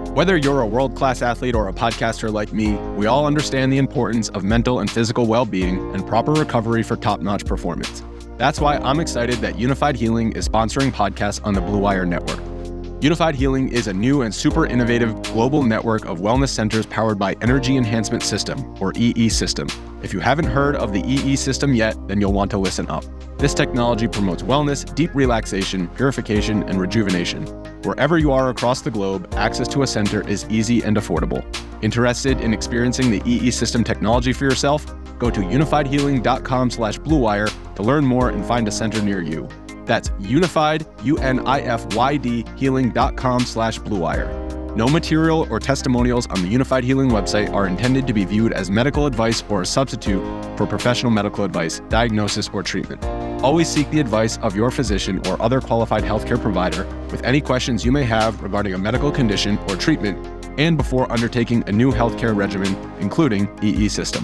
Whether you're a world-class athlete or a podcaster like me, we all understand the importance of mental and physical well-being and proper recovery for top-notch performance. That's why I'm excited that Unified Healing is sponsoring podcasts on the Blue Wire Network. Unified Healing is a new and super innovative global network of wellness centers powered by Energy Enhancement System, or EE System. If you haven't heard of the EE System yet, then you'll want to listen up. This technology promotes wellness, deep relaxation, purification, and rejuvenation. Wherever you are across the globe, access to a center is easy and affordable. Interested in experiencing the EE System technology for yourself? Go to unifiedhealing.com/bluewire to learn more and find a center near you. That's unified, UNIFYD, healing.com/bluewire. No material or testimonials on the Unified Healing website are intended to be viewed as medical advice or a substitute for professional medical advice, diagnosis, or treatment. Always seek the advice of your physician or other qualified healthcare provider with any questions you may have regarding a medical condition or treatment and before undertaking a new healthcare regimen, including EE System.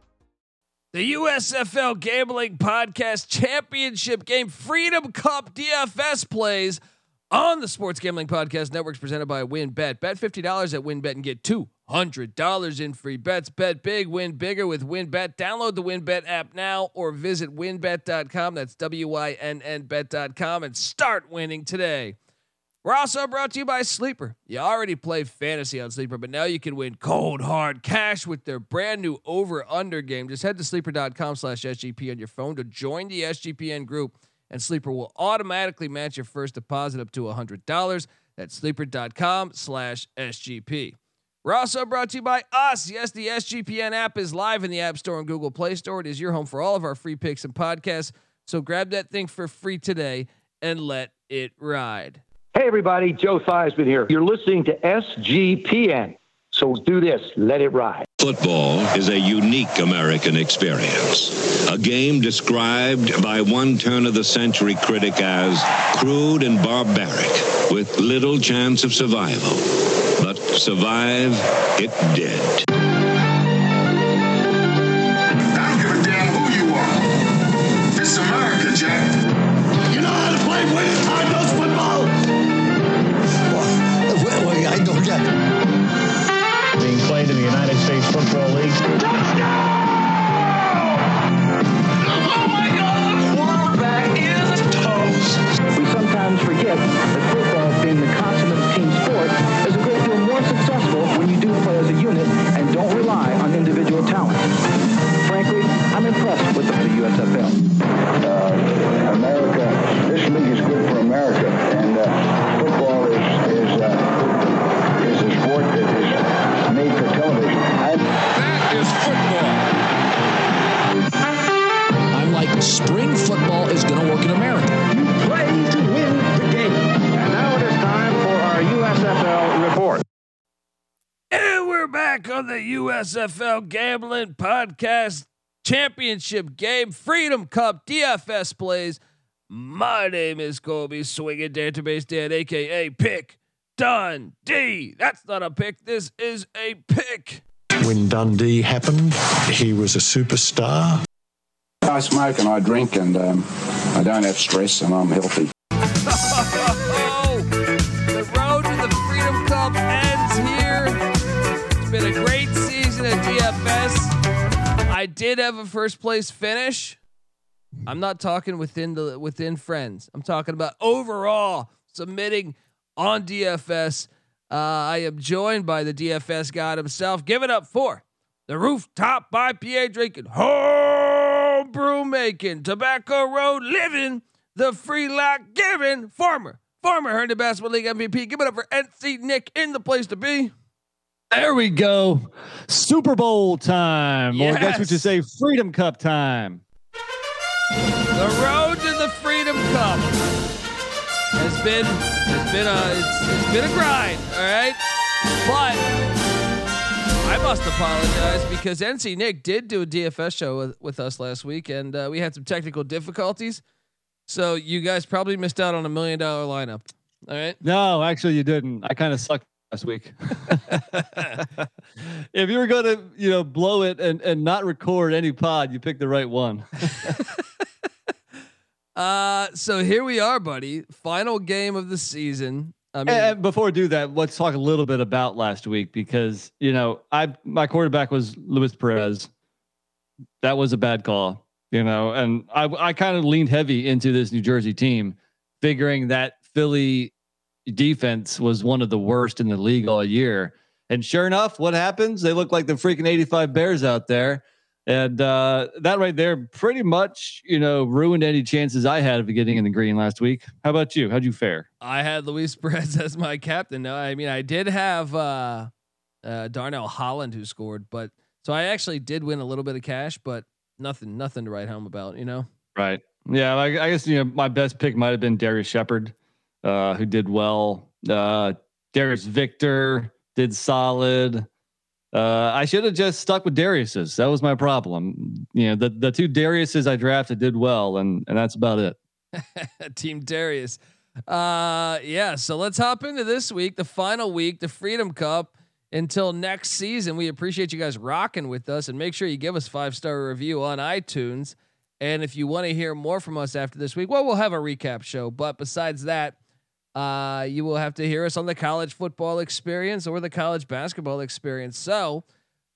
The USFL Gambling Podcast Championship Game Freedom Cup DFS plays on the Sports Gambling Podcast Network, presented by WynnBET. Bet $50 at WynnBET and get $200 in free bets. Bet big, win bigger with WynnBET. Download the WynnBET app now or visit wynnbet.com. That's WYNNBet.com and start winning today. We're also brought to you by Sleeper. You already play fantasy on Sleeper, but now you can win cold hard cash with their brand new over/under game. Just head to sleeper.com/SGP on your phone to join the SGPN group, and Sleeper will automatically match your first deposit up to $100. That's sleeper.com/SGP. We're also brought to you by us. Yes, the SGPN app is live in the App Store and Google Play Store. It is your home for all of our free picks and podcasts. So grab that thing for free today and let it ride. Hey everybody, Joe Theismann here. You're listening to SGPN. So do this, let it ride. Football is a unique American experience. A game described by one turn-of-the-century critic as crude and barbaric, with little chance of survival. But survive it did. I don't give a damn who you are. It's America, Jack. You know how to play winning high-dose football? Well, I don't get it. Being played in the United States Football League. Oh my God! Quarterback is toast. We sometimes forget that football, being the consummate team sport, is a great deal more successful when you do play as a unit and don't rely on individual talent. Frankly, I'm impressed with the USFL. America, this league is good for America, and football is a sport that is made for television. That is football. I'm like, spring football is going to work in America. You play to win the game. And now it is time for our USFL report. And we're back on the USFL Gambling Podcast Championship Game Freedom Cup DFS plays. My name is Colby Swinging Database Dan, aka Pick Dundee. That's not a pick. This is a pick. When Dundee happened, he was a superstar. I smoke and I drink and I don't have stress and I'm healthy. The road to the Freedom Cup ends here. It's been a great season at DFS. I did have a first place finish. I'm not talking within friends. I'm talking about overall submitting on DFS. I am joined by the DFS god himself. Give it up for the Rooftop IPA drinking, home brew making, Tobacco Road living, the free lock giving, former Herndon Basketball League MVP. Give it up for NC Nick in the place to be. There we go. Super Bowl time. Yes. Or I guess we should say Freedom Cup time. The road to the Freedom Cup has been a grind, all right? But I must apologize because NC Nick did do a DFS show with us last week, and we had some technical difficulties. So you guys probably missed out on $1 million lineup. All right? No, actually you didn't. I kind of sucked last week. If you were going to, blow it and not record any pod, you picked the right one. So here we are, buddy. Final game of the season. I mean, and before we do that, let's talk a little bit about last week because my quarterback was Luis Perez. That was a bad call, and I kind of leaned heavy into this New Jersey team, figuring that Philly defense was one of the worst in the league all year. And sure enough, what happens? They look like the freaking 85 Bears out there. And that right there pretty much, ruined any chances I had of getting in the green last week. How about you? How'd you fare? I had Luis Perez as my captain. No, I mean, I did have Darnell Holland who scored, but so I actually did win a little bit of cash, but nothing to write home about, Right. Yeah. I guess, my best pick might've been Darius Shepard, who did well. Darius Victor did solid. I should have just stuck with Darius's. That was my problem. The two Darius's I drafted did well, and that's about it. Team Darius. Yeah. So let's hop into this week, the final week, the Freedom Cup. Until next season, we appreciate you guys rocking with us, and make sure you give us 5-star review on iTunes. And if you want to hear more from us after this week, well, we'll have a recap show. But besides that, you will have to hear us on the college football experience or the college basketball experience. So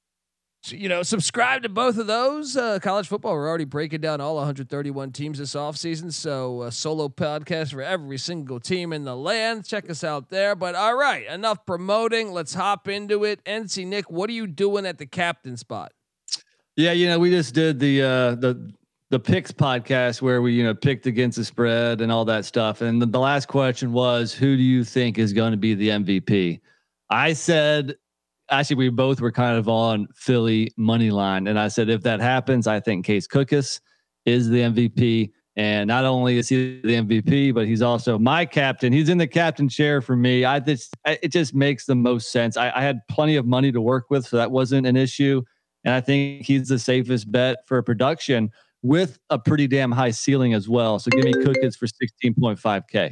subscribe to both of those. College football, we're already breaking down all 131 teams this offseason. So a solo podcast for every single team in the land. Check us out there. But all right, enough promoting. Let's hop into it. NC Nick, what are you doing at the captain spot? Yeah, we just did the picks podcast where we picked against the spread and all that stuff. And the last question was, who do you think is going to be the MVP? I said, actually, we both were kind of on Philly money line. And I said, if that happens, I think Case Cookus is the MVP. And not only is he the MVP, but he's also my captain. He's in the captain chair for me. It just makes the most sense. I had plenty of money to work with, so that wasn't an issue. And I think he's the safest bet for production with a pretty damn high ceiling as well. So give me Cookus for 16.5K.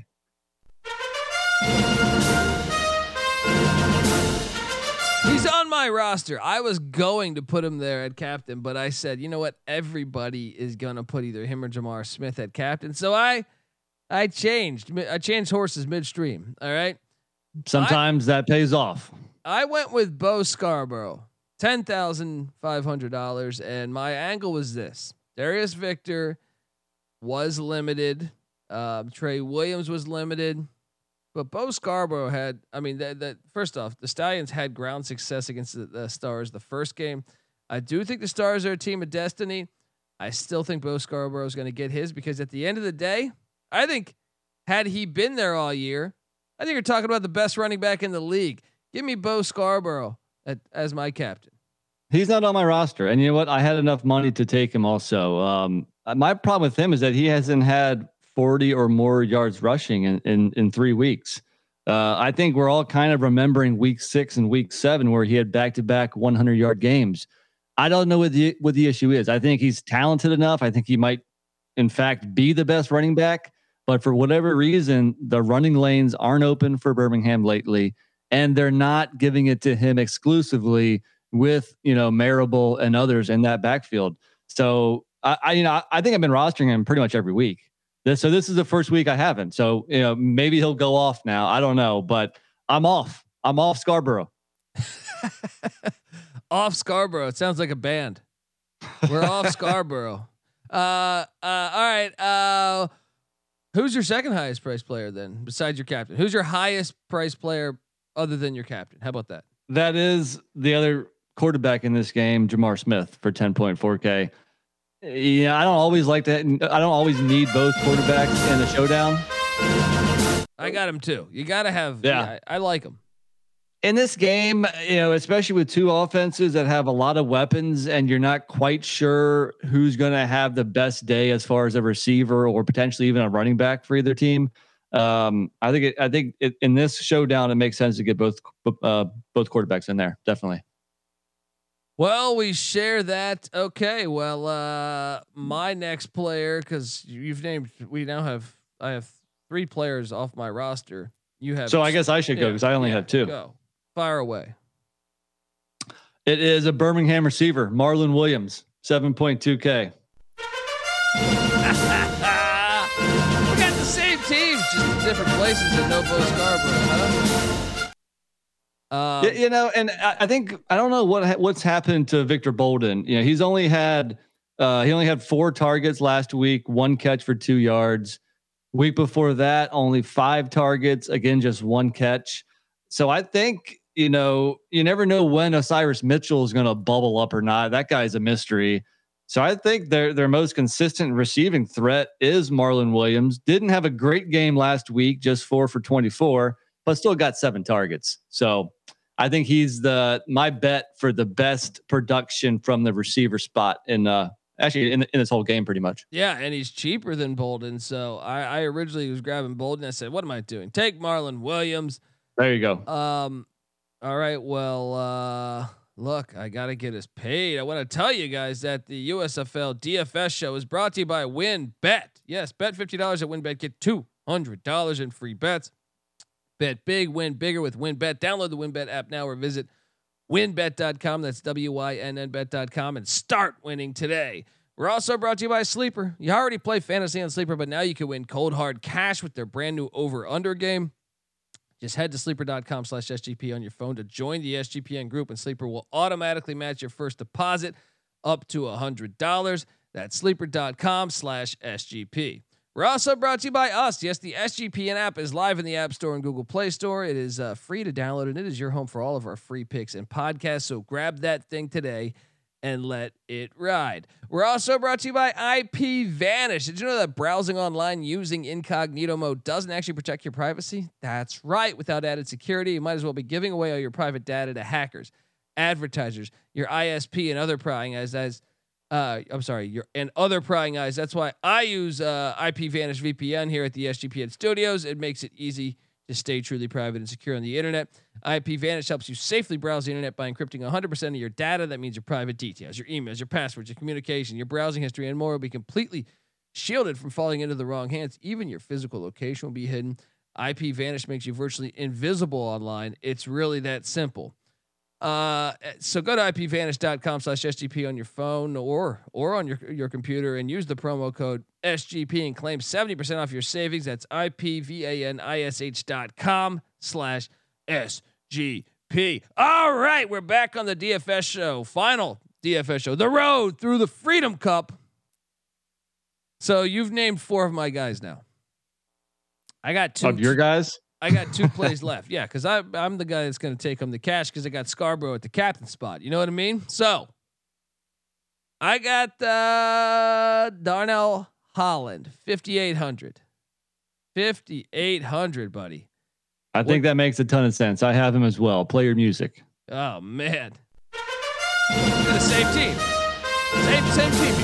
He's on my roster. I was going to put him there at captain, but I said, you know what? Everybody is going to put either him or Jamar Smith at captain. So I changed horses midstream. All right. Sometimes that pays off. I went with Bo Scarborough, $10,500. And my angle was this: Darius Victor was limited. Trey Williams was limited. But Bo Scarborough had, first off, the Stallions had ground success against the Stars the first game. I do think the Stars are a team of destiny. I still think Bo Scarborough is going to get his, because at the end of the day, I think had he been there all year, I think you're talking about the best running back in the league. Give me Bo Scarborough as my captain. He's not on my roster. And you know what? I had enough money to take him also. My problem with him is that he hasn't had 40 or more yards rushing in 3 weeks. I think we're all kind of remembering week 6 and week 7 where he had back-to-back 100-yard games. I don't know what the issue is. I think he's talented enough. I think he might, in fact, be the best running back. But for whatever reason, the running lanes aren't open for Birmingham lately, and they're not giving it to him exclusively with Marable and others in that backfield. So I think I've been rostering him pretty much every week. So this is the first week I haven't. So, maybe he'll go off now. I don't know, but I'm off. I'm off Scarborough. Off Scarborough. It sounds like a band. We're off Scarborough. All right. Who's your second highest priced player then, besides your captain? Who's your highest priced player other than your captain? How about that? That is the other quarterback in this game, Jamar Smith, for 10.4K. Yeah, I don't always need both quarterbacks in the showdown. I got him too. You got to have. Yeah, I like him. In this game, especially with two offenses that have a lot of weapons, and you're not quite sure who's going to have the best day as far as a receiver or potentially even a running back for either team. I think in this showdown, it makes sense to get both quarterbacks in there. Definitely. Well, we share that. Okay. Well, my next player, because I have 3 players off my roster. You have. So I guess I should go because I only have 2. Go. Fire away. It is a Birmingham receiver, Marlon Williams, 7.2K. We got the same teams. Just different places than no Bo Scarborough, huh? And I think I don't know what's happened to Victor Bolden. He's only had 4 targets last week, 1 catch for 2 yards. Week before that, only 5 targets, again just 1 catch. So I think you never know when Osiris Mitchell is going to bubble up or not. That guy's a mystery. So I think their most consistent receiving threat is Marlon Williams. Didn't have a great game last week, just 4 for 24, but still got 7 targets. So I think he's my bet for the best production from the receiver spot in this whole game, pretty much. Yeah, and he's cheaper than Bolden. So I originally was grabbing Bolden. I said, "What am I doing? Take Marlon Williams." There you go. All right. Well, look, I got to get us paid. I want to tell you guys that the USFL DFS show is brought to you by WinBet. Yes, bet $50 at WinBet. Get $200 in free bets. Bet big, win bigger with WinBet. Download the WinBet app now or visit winbet.com. That's WYNNBet.com and start winning today. We're also brought to you by Sleeper. You already play fantasy on Sleeper, but now you can win cold hard cash with their brand new over-under game. Just head to sleeper.com/SGP on your phone to join the SGPN group, and Sleeper will automatically match your first deposit up to $100. That's sleeper.com/SGP. We're also brought to you by us. Yes, the SGPN app is live in the App Store and Google Play Store. It is free to download, and it is your home for all of our free picks and podcasts. So grab that thing today and let it ride. We're also brought to you by IPVanish. Did you know that browsing online using incognito mode doesn't actually protect your privacy? That's right. Without added security, you might as well be giving away all your private data to hackers, advertisers, your ISP, and other prying eyes. Other prying eyes. That's why I use IPVanish VPN here at the SGPN studios. It makes it easy to stay truly private and secure on the internet. IPVanish helps you safely browse the internet by encrypting 100% of your data. That means your private details, your emails, your passwords, your communication, your browsing history, and more will be completely shielded from falling into the wrong hands. Even your physical location will be hidden. IPVanish makes you virtually invisible online. It's really that simple. So go to IPVanish.com/SGP on your phone or on your computer and use the promo code SGP and claim 70% off your savings. That's IPVanish.com/SGP. All right, we're back on the DFS show. Final DFS show. The road through the Freedom Cup. So you've named 4 of my guys now. I got 2 of your guys. I got 2 plays left. Yeah, because I'm the guy that's going to take him the cash because I got Scarborough at the captain spot. You know what I mean? So I got Darnell Holland, 5,800. 5,800, buddy. I think that makes a ton of sense. I have him as well. Play your music. Oh, man. They're the same team. Same team.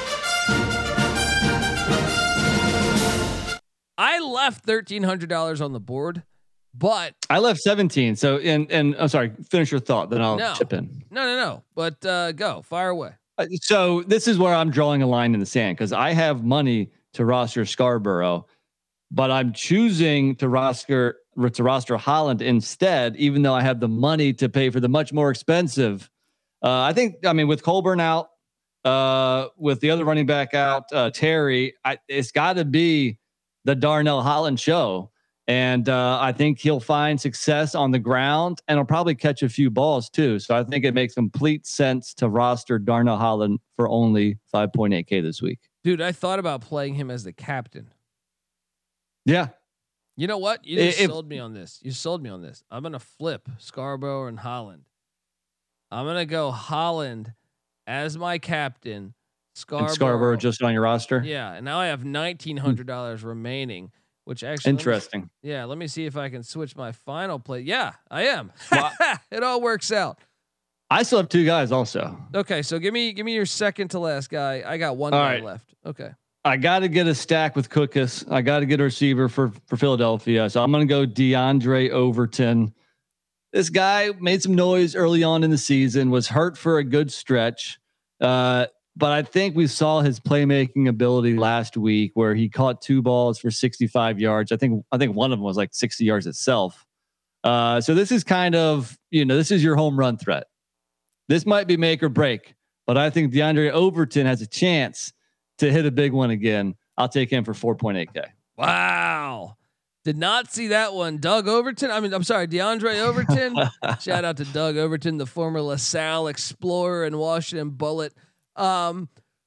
I left $1,300 on the board, but I left 17. So, and I'm sorry, finish your thought, then I'll chip in. No. But go, fire away. So this is where I'm drawing a line in the sand because I have money to roster Scarborough, but I'm choosing to roster Holland instead, even though I have the money to pay for the much more expensive. With Colburn out, with the other running back out, Terry, it's got to be the Darnell Holland show. And I think he'll find success on the ground and he'll probably catch a few balls too. So I think it makes complete sense to roster Darnell Holland for only 5.8K this week. Dude, I thought about playing him as the captain. Yeah. You know what? You just sold me on this. You sold me on this. I'm going to flip Scarborough and Holland. I'm going to go Holland as my captain. Scarborough just on your roster. Yeah, and now I have $1,900 remaining, which actually interesting. Let me see if I can switch my final play. Yeah, I am. It all works out. I still have 2 guys also. Okay, so give me your second to last guy. I got 1 guy left. Okay. I got to get a stack with Cookus. I got to get a receiver for Philadelphia. So I'm going to go DeAndre Overton. This guy made some noise early on in the season, was hurt for a good stretch. But I think we saw his playmaking ability last week where he caught 2 balls for 65 yards. I think one of them was like 60 yards itself. So this is kind of, this is your home run threat. This might be make or break, but I think DeAndre Overton has a chance to hit a big one again. I'll take him for 4.8K. Wow. Did not see that one. Doug Overton. I'm sorry, DeAndre Overton. Shout out to Doug Overton, the former LaSalle Explorer and Washington Bullet. Okay,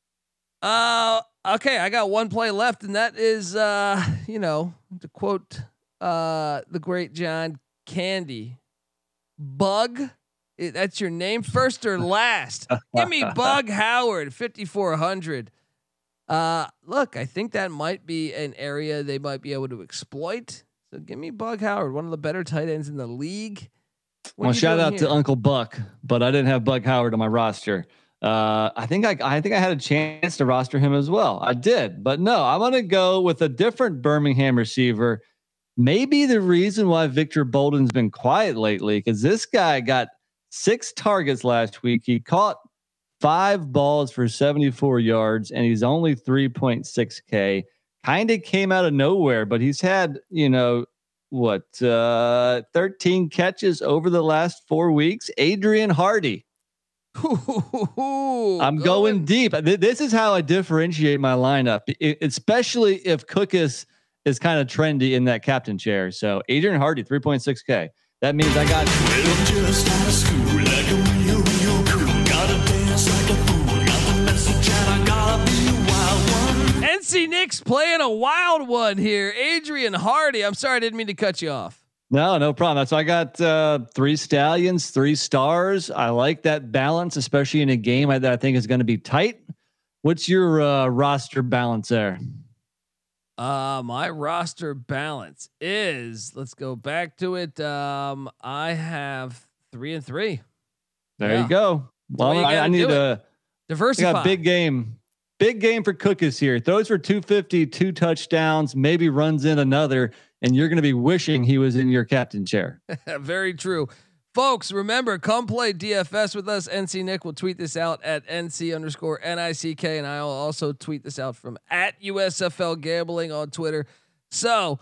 I got one play left, and that is, to quote the great John Candy, Bug. That's your name, first or last? Give me Bug Howard, 5,400. Look, I think that might be an area they might be able to exploit. So give me Bug Howard, one of the better tight ends in the league. Well, shout out to Uncle Buck, but I didn't have Bug Howard on my roster. I think I had a chance to roster him as well. I did, but no, I'm going to go with a different Birmingham receiver. Maybe the reason why Victor Bolden's been quiet lately, because this guy got 6 targets last week. He caught 5 balls for 74 yards, and he's only 3.6K. Kind of came out of nowhere, but he's had, 13 catches over the last 4 weeks. Adrian Hardy. I'm going deep. This is how I differentiate my lineup, especially if Cookus is kind of trendy in that captain chair. So Adrian Hardy, 3.6K. That means I got. Just out of school, like a real cool. Gotta dance like a fool. Got the message and I gotta be a wild one. NC Nick's playing a wild one here. Adrian Hardy. I'm sorry, I didn't mean to cut you off. No problem. So I got 3 stallions, 3 stars. I like that balance, especially in a game that I think is going to be tight. What's your roster balance there? My roster balance is, let's go back to it. I have 3 and 3. There you go. Well, I need to diversify. I got big game for Cookus here. Throws for 250, 2 touchdowns, maybe runs in another, and you're going to be wishing he was in your captain chair. Very true. Folks, remember, come play DFS with us. NC Nick will tweet this out at NC_NICK, and I'll also tweet this out from at USFL Gambling on Twitter. So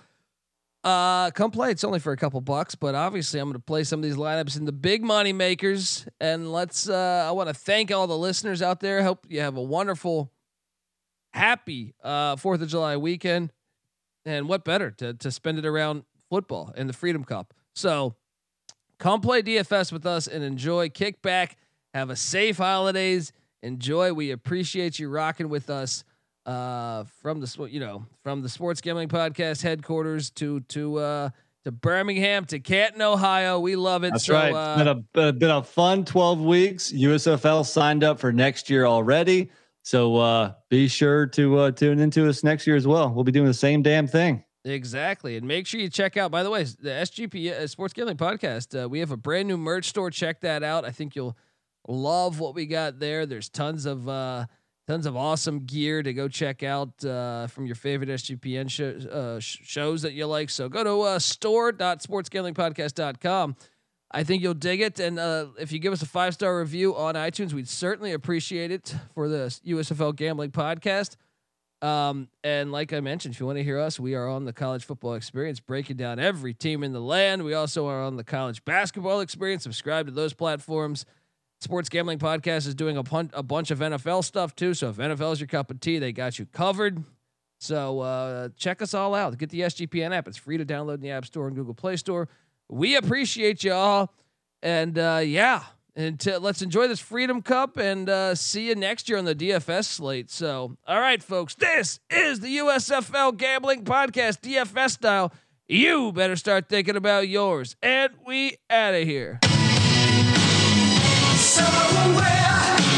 come play. It's only for a couple bucks, but obviously I'm going to play some of these lineups in the big money makers. And I want to thank all the listeners out there. Hope you have a wonderful, happy 4th of July weekend. And what better to spend it around football and the Freedom Cup. So come play DFS with us and enjoy. Kick back, have a safe holidays. Enjoy. We appreciate you rocking with us from the Sports Gambling Podcast headquarters to Birmingham to Canton, Ohio. We love it. That's right. It's been a fun 12 weeks. USFL signed up for next year already. So be sure to tune into us next year as well. We'll be doing the same damn thing. Exactly. And make sure you check out, by the way, the SGP Sports Gambling Podcast. We have a brand new merch store. Check that out. I think you'll love what we got there. There's tons of awesome gear to go check out from your favorite SGPN shows that you like. So go to store.sportsgamblingpodcast.com. I think you'll dig it. And if you give us a 5-star review on iTunes, we'd certainly appreciate it for the USFL Gambling Podcast. And like I mentioned, if you want to hear us, we are on the College Football Experience, breaking down every team in the land. We also are on the College Basketball Experience. Subscribe to those platforms. Sports Gambling Podcast is doing a bunch of NFL stuff too. So if NFL is your cup of tea, they got you covered. So check us all out. Get the SGPN app. It's free to download in the App Store and Google Play Store. We appreciate you all. And let's enjoy this Freedom Cup and see you next year on the DFS slate. So, all right, folks, this is the USFL Gambling Podcast, DFS style. You better start thinking about yours. And we out of here. Somewhere